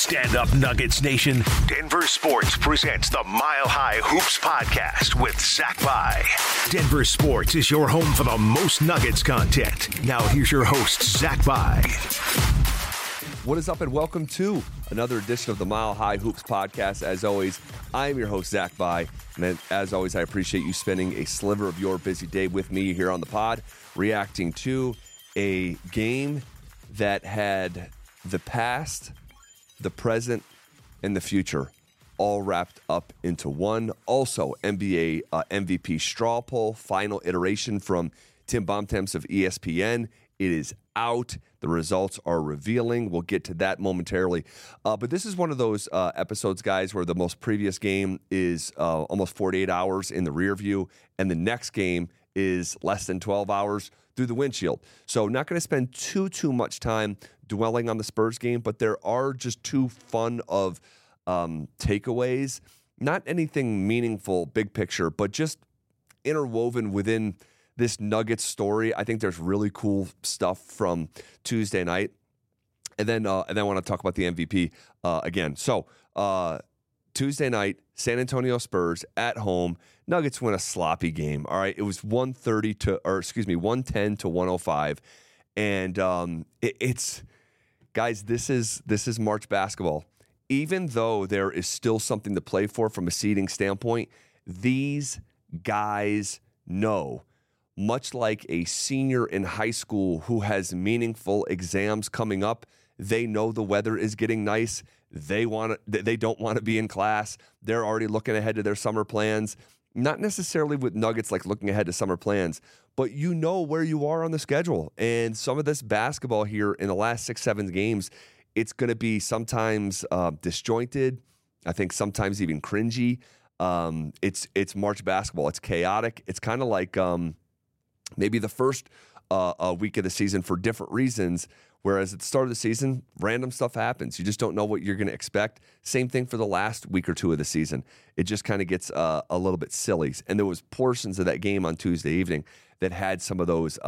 Stand up, Nuggets Nation. Denver Sports presents the Mile High Hoops podcast with Zach By. Denver Sports is your home for the most Nuggets content. Now here's your host, Zach By. What is up, and welcome to another edition of the Mile High Hoops podcast. As always, I am your host, Zach By, and as always, I appreciate you spending a sliver of your busy day with me here on the pod, reacting to a game that had the past, the present, and the future all wrapped up into one. Also, NBA MVP straw poll, final iteration from Tim Bontemps of ESPN. It is out. The results are revealing. We'll get to that momentarily. But this is one of those episodes, guys, where the most previous game is almost 48 hours in the rear view, and the next game is less than 12 hours through the windshield. So not going to spend too much time dwelling on the Spurs game, but there are just two fun of takeaways. Not anything meaningful, big picture, but just interwoven within this Nuggets story. I think there's really cool stuff from Tuesday night. And then I want to talk about the MVP again. So Tuesday night, San Antonio Spurs at home. Nuggets win a sloppy game. All right, it was 110 to 105, and it's guys. This is March basketball. Even though there is still something to play for from a seeding standpoint, these guys know. Much like a senior in high school who has meaningful exams coming up, they know the weather is getting nice. They don't want to be in class. They're already looking ahead to their summer plans. Not necessarily with Nuggets like looking ahead to summer plans, but you know where you are on the schedule. And some of this basketball here in the last 6-7 games, it's going to be sometimes disjointed. I think sometimes even cringy. It's March basketball. It's chaotic. It's kind of like maybe the first week of the season for different reasons, whereas at the start of the season, random stuff happens. You just don't know what you're going to expect. Same thing for the last week or two of the season. It just kind of gets a little bit silly. And there was portions of that game on Tuesday evening that had some of those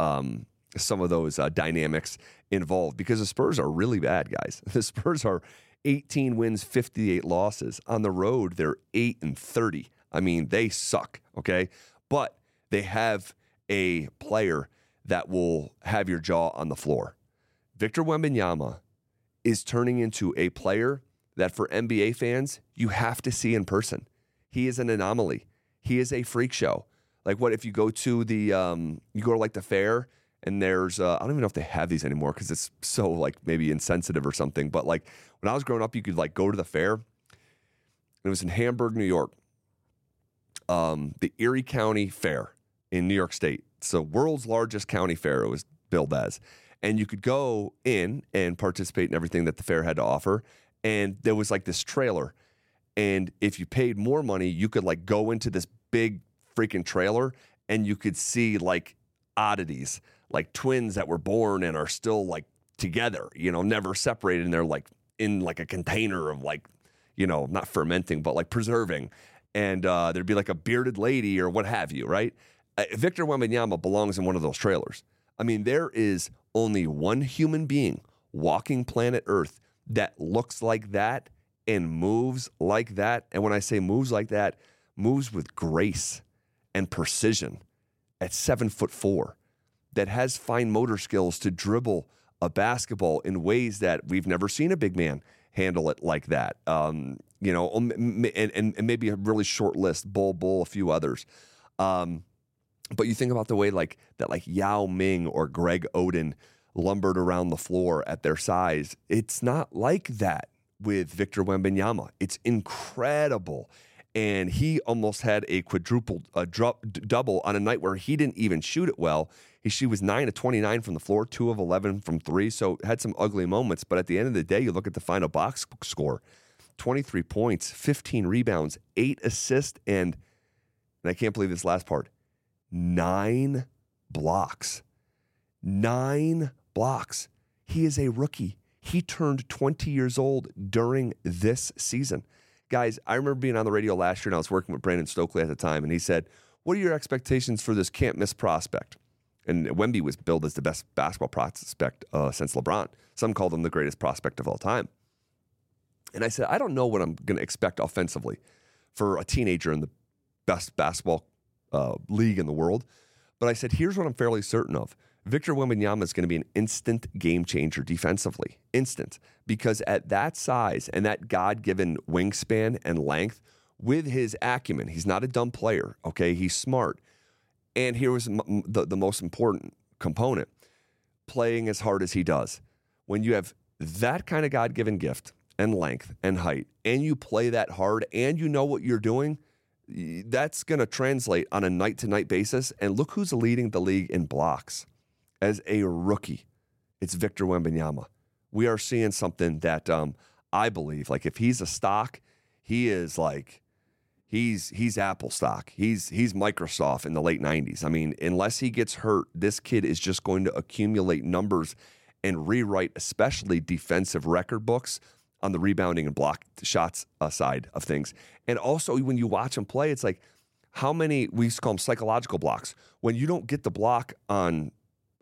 dynamics involved, because the Spurs are really bad, guys. The Spurs are 18 wins, 58 losses. On the road, they're 8-30. I mean, they suck, okay? But they have a player that will have your jaw on the floor. Victor Wembanyama is turning into a player that for NBA fans, you have to see in person. He is an anomaly. He is a freak show. Like, what if you go to the like the fair, and there's I don't even know if they have these anymore because it's so like maybe insensitive or something. But like when I was growing up, you could like go to the fair. And it was in Hamburg, New York. The Erie County Fair in New York State. It's the world's largest county fair, it was billed as. And you could go in and participate in everything that the fair had to offer. And there was like this trailer. And if you paid more money, you could like go into this big freaking trailer and you could see like oddities, like twins that were born and are still like together, never separated. And they're like in like a container of like, not fermenting, but like preserving. And there'd be like a bearded lady or what have you, right? Victor Wembanyama belongs in one of those trailers. I mean, there is only one human being walking planet Earth that looks like that and moves like that. And when I say moves like that, moves with grace and precision at 7'4", that has fine motor skills to dribble a basketball in ways that we've never seen a big man handle it like that. And maybe a really short list, Bull, a few others. But you think about the way like Yao Ming or Greg Oden lumbered around the floor at their size. It's not like that with Victor Wembanyama. It's incredible. And he almost had a double on a night where he didn't even shoot it well. She was 9-29 from the floor, 2 of 11 from 3. So had some ugly moments. But at the end of the day, you look at the final box score, 23 points, 15 rebounds, 8 assists, and I can't believe this last part, 9 blocks. 9 blocks. He is a rookie. He turned 20 years old during this season. Guys, I remember being on the radio last year, and I was working with Brandon Stokely at the time, and he said, what are your expectations for this can't-miss prospect? And Wemby was billed as the best basketball prospect since LeBron. Some called him the greatest prospect of all time. And I said, I don't know what I'm going to expect offensively for a teenager in the best basketball league in the world. But I said, here's what I'm fairly certain of. Victor Wembanyama is going to be an instant game changer defensively. Instant. Because at that size and that God-given wingspan and length, with his acumen, he's not a dumb player, okay? He's smart. And here was the most important component, playing as hard as he does. When you have that kind of God-given gift and length and height, and you play that hard, and you know what you're doing, that's going to translate on a night-to-night basis. And look who's leading the league in blocks as a rookie. It's Victor Wembanyama. We are seeing something that I believe, like if he's a stock, he is like, he's Apple stock. He's Microsoft in the late 90s. I mean, unless he gets hurt, this kid is just going to accumulate numbers and rewrite especially defensive record books on the rebounding and block shots side of things. And also when you watch him play, it's like how many, we used to call them psychological blocks. When you don't get the block in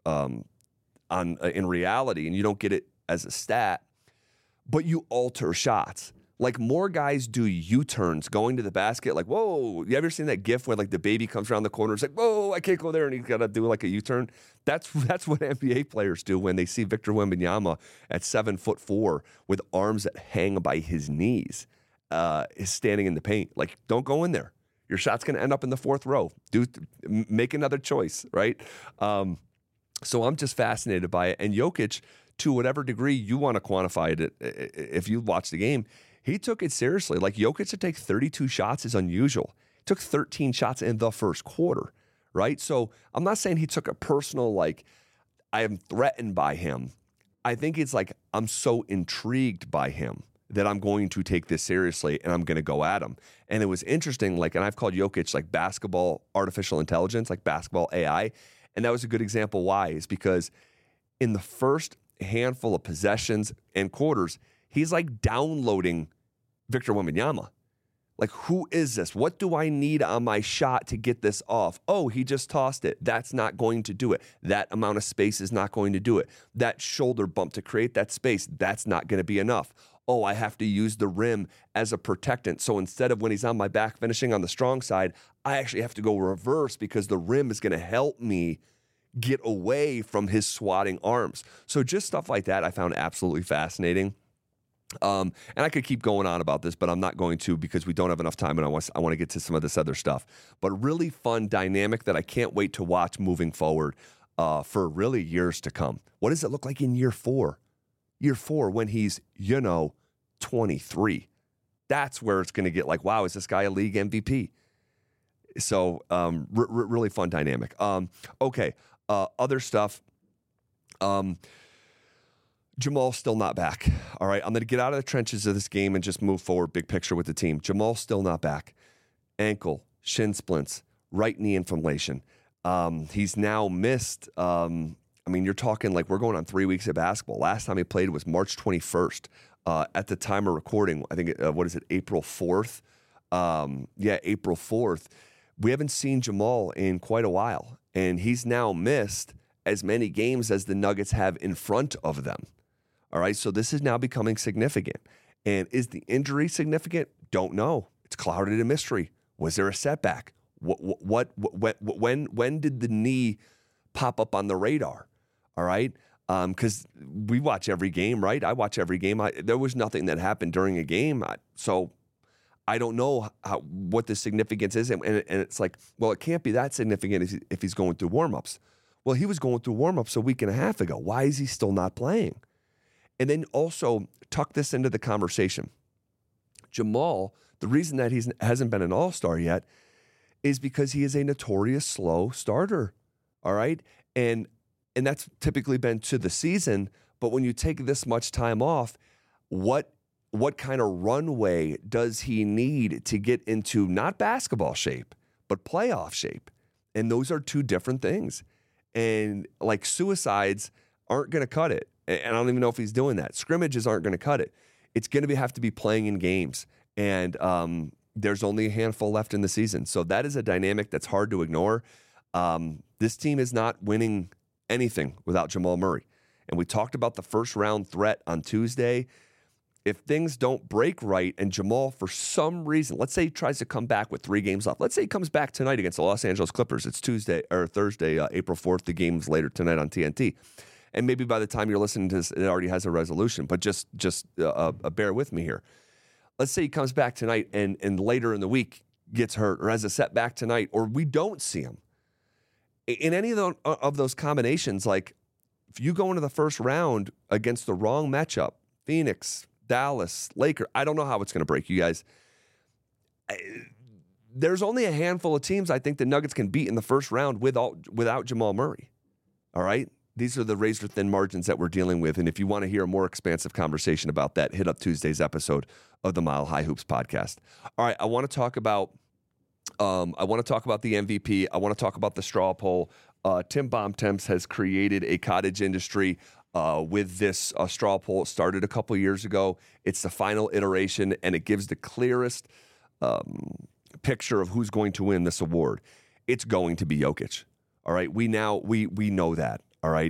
reality and you don't get it as a stat, but you alter shots. Like more guys do U-turns going to the basket. Like, whoa, you ever seen that GIF where like the baby comes around the corner? It's like, whoa, I can't go there. And he's got to do like a U-turn. That's what NBA players do when they see Victor Wembanyama at 7'4" with arms that hang by his knees, is standing in the paint. Like, don't go in there. Your shot's going to end up in the fourth row. Make another choice, right? So I'm just fascinated by it. And Jokic, to whatever degree you want to quantify it, if you watch the game, he took it seriously. Like Jokic to take 32 shots is unusual. He took 13 shots in the first quarter, right? So I'm not saying he took a personal, like, I am threatened by him. I think it's like I'm so intrigued by him that I'm going to take this seriously and I'm going to go at him. And it was interesting, like, and I've called Jokic like basketball artificial intelligence, like basketball AI. And that was a good example why, is because in the first handful of possessions and quarters, he's like downloading Victor Wembanyama. Like, who is this? What do I need on my shot to get this off? Oh, he just tossed it. That's not going to do it. That amount of space is not going to do it. That shoulder bump to create that space, that's not going to be enough. Oh, I have to use the rim as a protectant. So instead of when he's on my back finishing on the strong side, I actually have to go reverse because the rim is going to help me get away from his swatting arms. So just stuff like that I found absolutely fascinating. And I could keep going on about this, but I'm not going to because we don't have enough time and I want to get to some of this other stuff. But really fun dynamic that I can't wait to watch moving forward for really years to come. What does it look like in year 4? Year 4 when he's, 23. That's where it's going to get like, wow, is this guy a league MVP? So really fun dynamic. Okay. Other stuff. Jamal's still not back. All right. I'm going to get out of the trenches of this game and just move forward big picture with the team. Jamal's still not back. Ankle, shin splints, right knee inflammation. He's now missed. You're talking like we're going on 3 weeks of basketball. Last time he played was March 21st. At the time of recording, I think, April 4th? April 4th. We haven't seen Jamal in quite a while, and he's now missed as many games as the Nuggets have in front of them. All right, so this is now becoming significant. And is the injury significant? Don't know. It's clouded in mystery. Was there a setback? When did the knee pop up on the radar? All right, because we watch every game, right? I watch every game. There was nothing that happened during a game, so I don't know what the significance is. And it's like, well, it can't be that significant if he's going through warmups. Well, he was going through warmups a week and a half ago. Why is he still not playing? And then also tuck this into the conversation. Jamal, the reason that he hasn't been an all-star yet is because he is a notorious slow starter, all right? And that's typically been to the season, but when you take this much time off, what kind of runway does he need to get into not basketball shape, but playoff shape? And those are two different things. And like suicides aren't going to cut it. And I don't even know if he's doing that. Scrimmages aren't going to cut it. It's going to have to be playing in games. And there's only a handful left in the season. So that is a dynamic that's hard to ignore. This team is not winning anything without Jamal Murray. And we talked about the first round threat on Tuesday. if things don't break right and Jamal, for some reason, let's say he tries to come back with 3 games left. Let's say he comes back tonight against the Los Angeles Clippers. It's Tuesday or Thursday, April 4th. The game's later tonight on TNT. And maybe by the time you're listening to this, it already has a resolution. But just bear with me here. Let's say he comes back tonight and later in the week gets hurt or has a setback tonight, or we don't see him. In any of those combinations, like if you go into the first round against the wrong matchup, Phoenix, Dallas, Lakers, I don't know how it's going to break, you guys. There's only a handful of teams I think the Nuggets can beat in the first round without Jamal Murray. All right? These are the razor-thin margins that we're dealing with. And if you want to hear a more expansive conversation about that, hit up Tuesday's episode of the Mile High Hoops podcast. All right, I want to talk about the MVP. I want to talk about the straw poll. Tim Bontemps has created a cottage industry with this straw poll. It started a couple years ago. It's the final iteration, and it gives the clearest picture of who's going to win this award. It's going to be Jokic. All right, we know that. All right,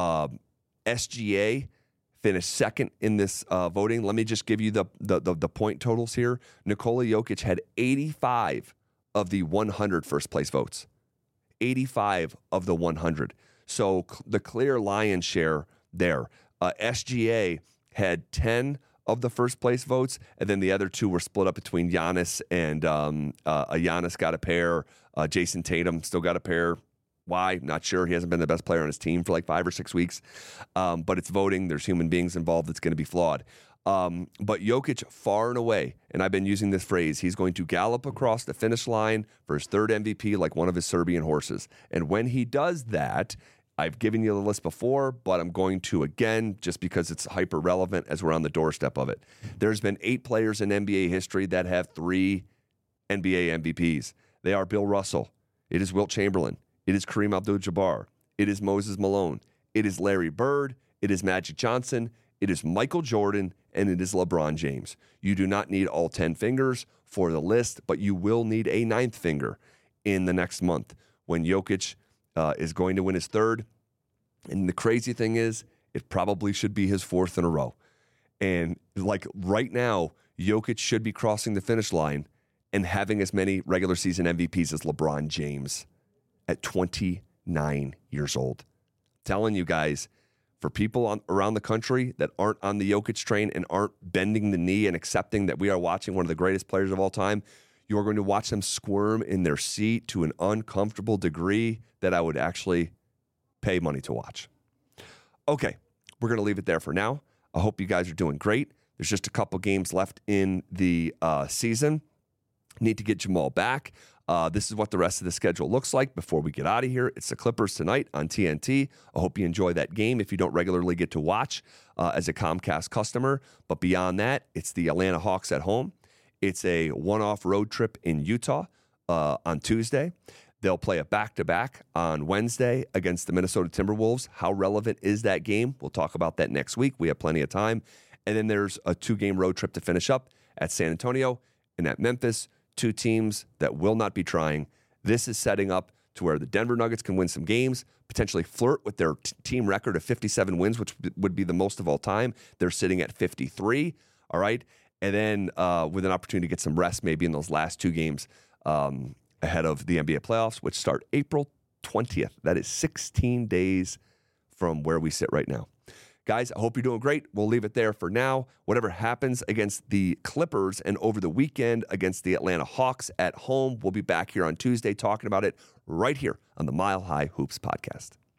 SGA finished second in this voting. Let me just give you the point totals here. Nikola Jokic had 85 of the 100 first place votes. 85 of the 100. So the clear lion's share there. SGA had 10 of the first place votes, and then the other 2 were split up between Giannis and Giannis got a pair. Jason Tatum still got a pair. Why? Not sure. He hasn't been the best player on his team for like 5 or 6 weeks. But it's voting. There's human beings involved. It's going to be flawed. But Jokic, far and away, and I've been using this phrase, he's going to gallop across the finish line for his 3rd MVP like one of his Serbian horses. And when he does that, I've given you the list before, but I'm going to again, just because it's hyper relevant as we're on the doorstep of it. There's been 8 players in NBA history that have 3 NBA MVPs. They are Bill Russell. It is Wilt Chamberlain. It is Kareem Abdul-Jabbar. It is Moses Malone. It is Larry Bird. It is Magic Johnson. It is Michael Jordan. And it is LeBron James. You do not need all 10 fingers for the list, but you will need a 9th finger in the next month when Jokic is going to win his 3rd. And the crazy thing is, it probably should be his 4th in a row. And like right now, Jokic should be crossing the finish line and having as many regular season MVPs as LeBron James at 29 years old. Telling you guys, for people around the country that aren't on the Jokic train and aren't bending the knee and accepting that we are watching one of the greatest players of all time, you are going to watch them squirm in their seat to an uncomfortable degree that I would actually pay money to watch. Okay, we're going to leave it there for now. I hope you guys are doing great. There's just a couple games left in the season. Need to get Jamal back. This is what the rest of the schedule looks like before we get out of here. It's the Clippers tonight on TNT. I hope you enjoy that game if you don't regularly get to watch as a Comcast customer. But beyond that, it's the Atlanta Hawks at home. It's a one-off road trip in Utah on Tuesday. They'll play a back-to-back on Wednesday against the Minnesota Timberwolves. How relevant is that game? We'll talk about that next week. We have plenty of time. And then there's a 2-game road trip to finish up at San Antonio and at Memphis. 2 teams that will not be trying. This is setting up to where the Denver Nuggets can win some games, potentially flirt with their team record of 57 wins, which would be the most of all time. They're sitting at 53, all right? And then with an opportunity to get some rest maybe in those last 2 games ahead of the NBA playoffs, which start April 20th. That is 16 days from where we sit right now. Guys, I hope you're doing great. We'll leave it there for now. Whatever happens against the Clippers and over the weekend against the Atlanta Hawks at home, we'll be back here on Tuesday talking about it right here on the Mile High Hoops podcast.